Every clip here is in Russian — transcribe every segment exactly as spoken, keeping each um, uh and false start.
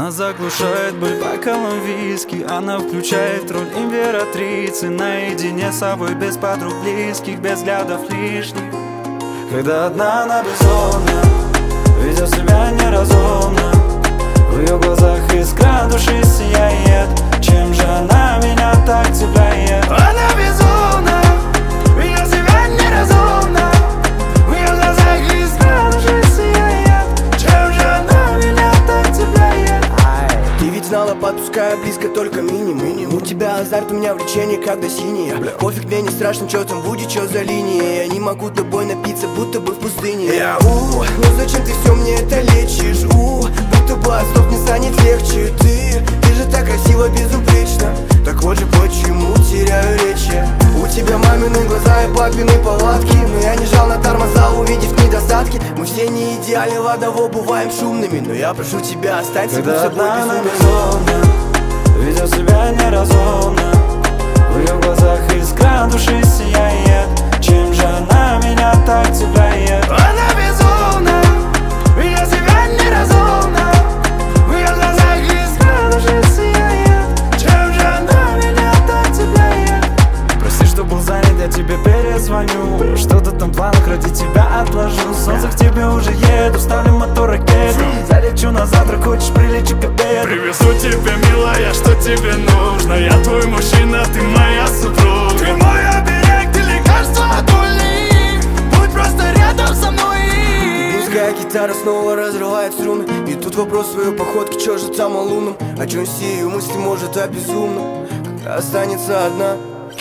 Она заглушает боль бокалом виски. Она включает роль императрицы. Наедине с собой, без подруг близких, без взглядов лишних. Когда одна она безумна, ведет себя неразумно. В ее глазах искра души сияет. Чем же она меня так цепляет? Она безумна, ведет себя неразумно. В ее глазах искра души сияет. Чем же она меня так цепляет? Ты ведь знала, подпуская близко только минимум. У тебя азарт, у меня влечение, когда синяя. Пофиг, мне не страшно, что там будет, что за линия. Я не могу тобой напиться, будто бы в пустыне. Я у, ну зачем ты все мне это лечишь? У, будто бы от слов не станет легче. Ты, ты же так красиво, безупречно. Так вот же почему теряю речи. У тебя мамины глаза и папины повадки. Но я не жал на тормоза, увидев недостатки. Мы все не идеальны, в одного бываем шумными. Но я прошу тебя, останься будь собой безумно. Ведет себя неразумно. В ее глазах искра души сияет. Чем же она меня так цепляет? Она безумна, ведет себя неразумно. В ее глазах искра души сияет. Чем же она меня так цепляет? Прости, что был занят, я тебе перезвоню. Что-то там в планах, ради тебя отложу. Солнце к тебе уже еду, ставлю мотор ракеты. Залечу на завтра, хочешь прилечу к обеду. Привезу тебя, милая, что тебе нужно. Я твой мужчина, ты моя супруга. Ты мой оберег, ты лекарство от боли. Будь просто рядом со мной. Пускай гитара снова разрывает струны. И тут вопрос своей походки, чё же там о лунном? О чем все ее мысли, может, о безумном? Когда останется одна.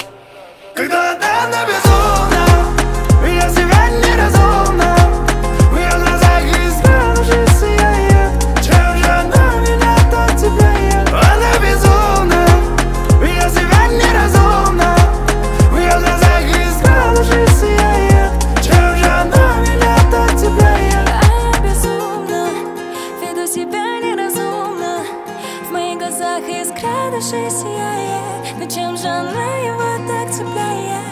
Когда одна она безумна, ведет себя неразумно. В ее глазах искра души сияет. Чем же она меня так цепляет? Она безумна, ведет себя неразумно. В ее глазах искра души сияет. Чем же она меня так цепляет? А я безумна, веду себя неразумно. В моих глазах искра души сияет. Но чем же она его так цепляет?